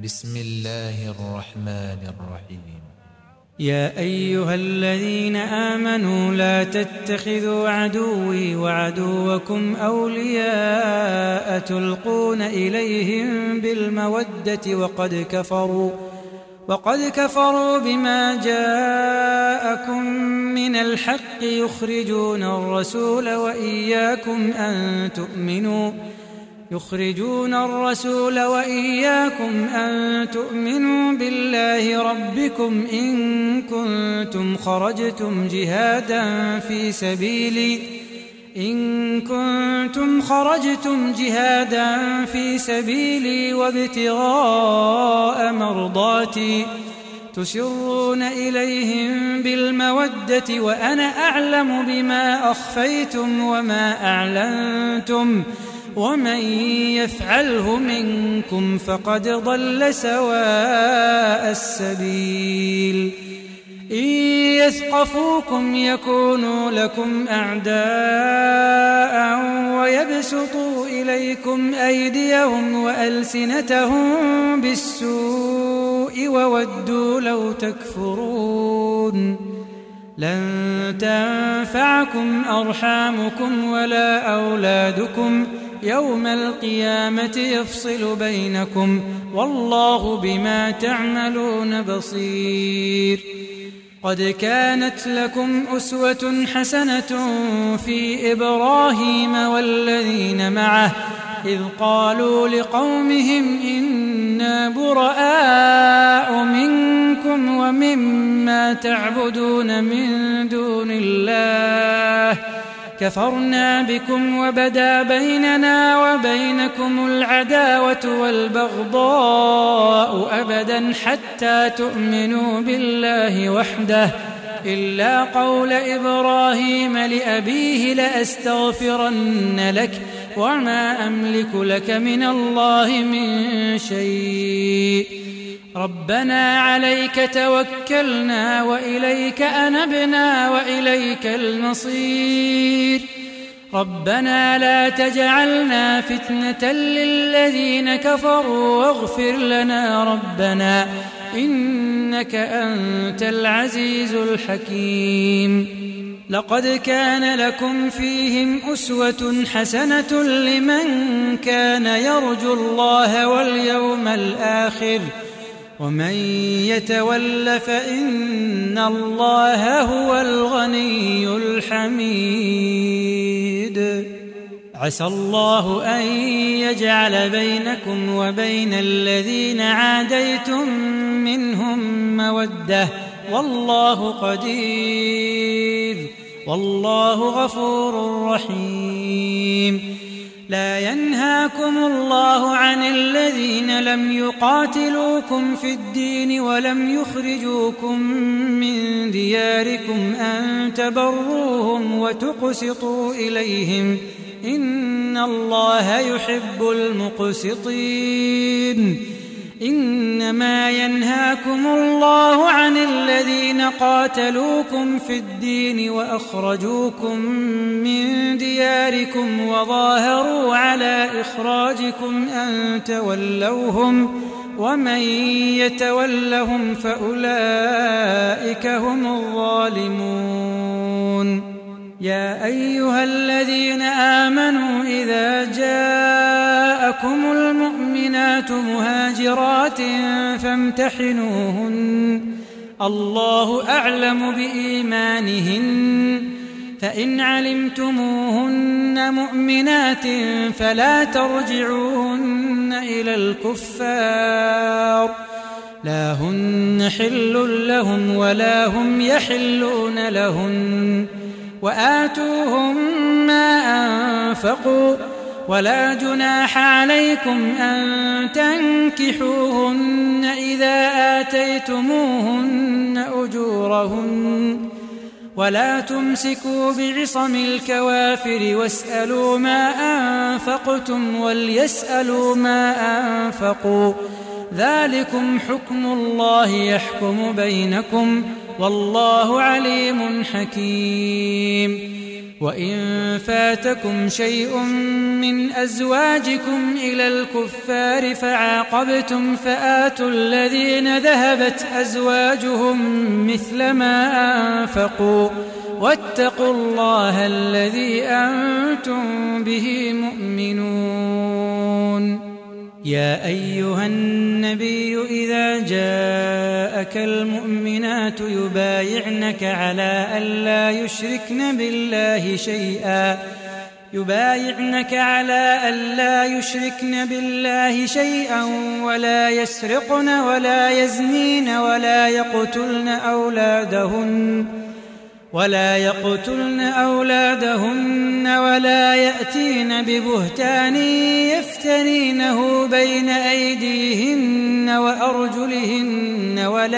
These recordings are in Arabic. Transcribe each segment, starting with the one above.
بسم الله الرحمن الرحيم. يا أيها الذين آمنوا لا تتخذوا عدوي وعدوكم أولياء تلقون إليهم بالمودة وقد كفروا بما جاءكم من الحق يخرجون الرسول وإياكم أن تؤمنوا بالله ربكم إن كنتم خرجتم جهادا في سبيلي وابتغاء مرضاتي تسرون إليهم بالمودة وأنا أعلم بما أخفيتم وما أعلنتم ومن يفعله منكم فقد ضل سواء السبيل. إن يثقفوكم يكونوا لكم أعداء ويبسطوا إليكم أيديهم وألسنتهم بالسوء وودوا لو تكفرون. لن تنفعكم أرحامكم ولا أولادكم يوم القيامة يفصل بينكم والله بما تعملون بصير. قد كانت لكم أسوة حسنة في إبراهيم والذين معه إذ قالوا لقومهم إنا براء منكم ومما تعبدون من دون الله كفرنا بكم وبدا بيننا وبينكم العداوة والبغضاء أبدا حتى تؤمنوا بالله وحده إلا قول إبراهيم لأبيه لأستغفرن لك وما أملك لك من الله من شيء ربنا عليك توكلنا وإليك أنبنا وإليك المصير. ربنا لا تجعلنا فتنة للذين كفروا واغفر لنا ربنا إنك أنت العزيز الحكيم. لقد كان لكم فيهم أسوة حسنة لمن كان يرجو الله واليوم الآخر ومن يتول فإن الله هو الغني الحميد. عسى الله أن يجعل بينكم وبين الذين عاديتم منهم مودة والله قدير والله غفور رحيم. لا ينهاكم الله عن الذين لم يقاتلوكم في الدين ولم يخرجوكم من دياركم أن تبروهم وتقسطوا إليهم إن الله يحب المقسطين. إنما ينهاكم الله عن الذين قاتلوكم في الدين وأخرجوكم من دياركم وظاهروا على إخراجكم أن تولوهم ومن يتولهم فأولئك هم الظالمون. يا أيها الذين آمنوا إذا جاءكم المؤمنات مهاجرات فامتحنوهن الله أعلم بإيمانهن فإن علمتموهن مؤمنات فلا ترجعوهن إلى الكفار لا هن حل لهم ولا هم يحلون لهن وآتوهم ما أنفقوا ولا جناح عليكم أن تنكحوهن إذا آتيتموهن أجورهن ولا تمسكوا بعصم الكوافر واسألوا ما أنفقتم وليسألوا ما أنفقوا ذلكم حكم الله يحكم بينكم والله عليم حكيم. وإن فاتكم شيء من أزواجكم إلى الكفار فعاقبتم فآتوا الذين ذهبت أزواجهم مثل ما أنفقوا واتقوا الله الذي أنتم به مؤمنون. يا أيها النبي إذا جاءك المؤمنات يبايعنك على ألا يشركن بالله شيئا ولا يسرقن ولا يزنين ولا يقتلن أولادهن ولا يأتين ببهتان يفترينه بين أيديهن وأرجلهن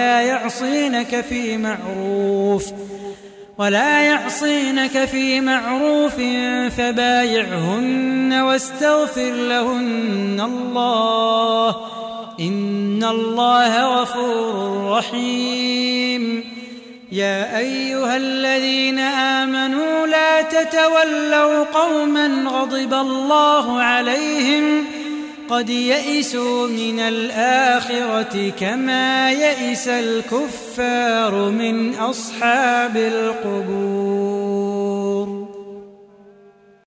ولا يعصينك في معروف فبايعهن واستغفر لهن الله إن الله غفور رحيم. يا أيها الذين آمنوا لا تتولوا قوما غضب الله عليهم قد يئسوا من الآخرة كما يئس الكفار من أصحاب القبور.